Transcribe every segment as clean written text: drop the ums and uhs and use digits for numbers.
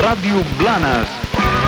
Ràdio Blanes.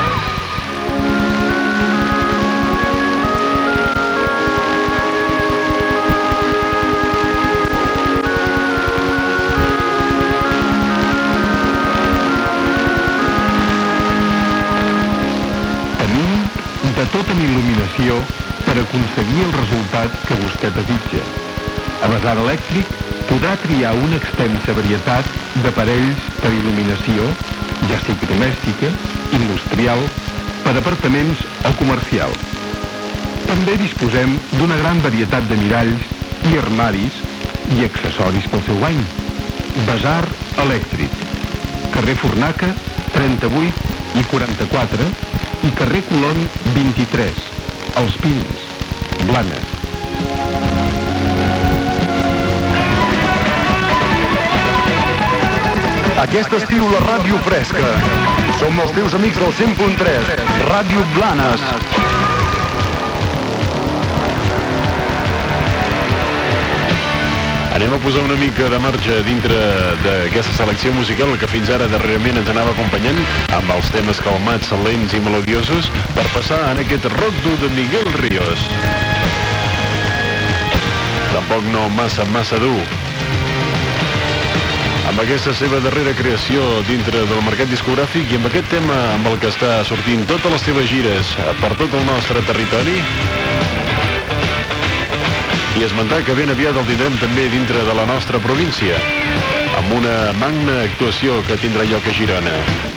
De tota il·luminació per aconseguir el resultat que vostè desitja. A Basar Elèctric podrà triar una extensa varietat d'aparells per il·luminació, ja sigui domèstica, industrial, per apartaments o comercial. També disposem d'una gran varietat de miralls i armaris i accessoris pel seu bany. Basar Elèctric, carrer Fornaca, 38 i 44, i carrer Colón 23, Els Pins, Blanes. Aquest estiu la ràdio fresca. Som els teus amics del 100.3, Ràdio Blanes. Anem a posar una mica de marxa dintre d'aquesta selecció musical que fins ara darrerament ens anava acompanyant amb els temes calmats, lents i melodiosos per passar en aquest rock dur de Miguel Ríos. Tampoc no massa dur. Amb aquesta seva darrera creació dintre del mercat discogràfic i amb aquest tema amb el que està sortint totes les seves gires per tot el nostre territori, i esmentar que ben aviat el tindrem també dintre de la nostra província, amb una magna actuació que tindrà lloc a Girona.